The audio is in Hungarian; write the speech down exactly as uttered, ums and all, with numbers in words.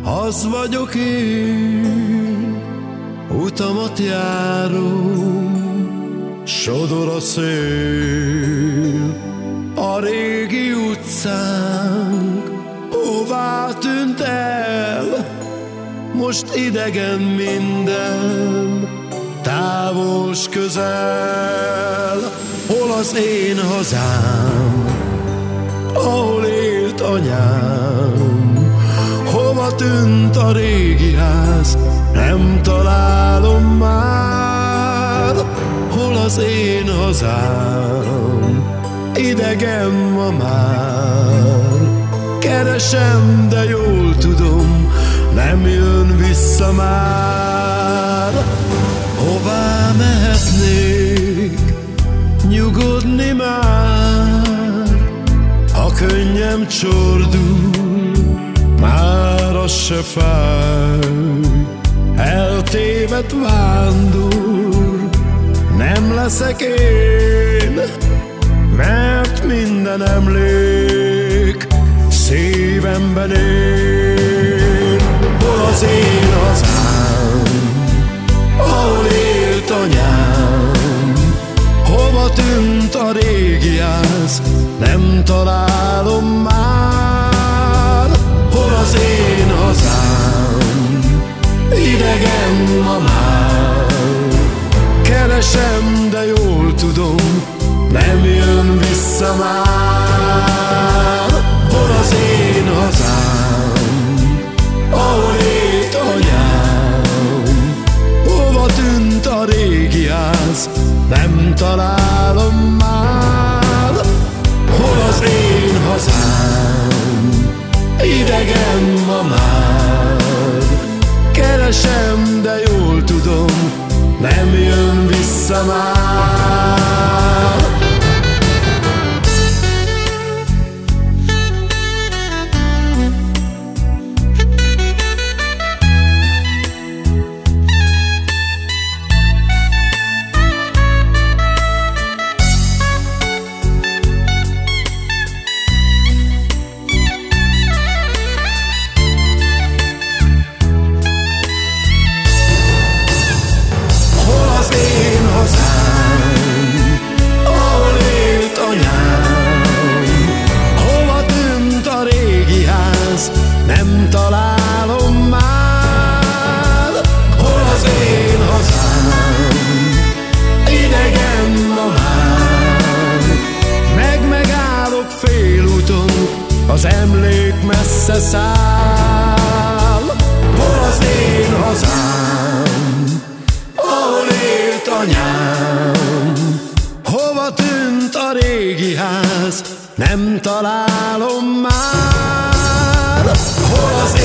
Az vagyok én, utamat járom, sodor a szél a régi utcánk. Hová tűnt el most idegen minden, távol s közel? Hol az én hazám, ahol élt anyám? Hova tűnt a régi ház, nem találom már. Hol az én hazám, idegen ma már. Keresem, de jól tudom, nem jön vissza már. Hová mehetnék, nyugodni már? Ha könnyem csordul, már az se fáj. Eltévedt vándor nem leszek én, mert minden emlék szívemben él. Hol az én hazám, ahol élt anyám? Hova tűnt a régi ház, nem találom már. Hol az én hazám, idegen ma már. Keresem, de jól tudom, nem jön vissza már. Hol az én hazám, ahol élt anyám? Hova tűnt a régi ház, nem találom már. Hol az én hazám, idegen ma már. Keresem, de jól tudom, nem jön vissza már. Nem találom már. Hol az én hazám, idegen ma már. Meg megállok félúton, az emlék messze száll. Hol az én hazám, ahol élt anyám? Hova tűnt a régi ház, nem találom már. Hol az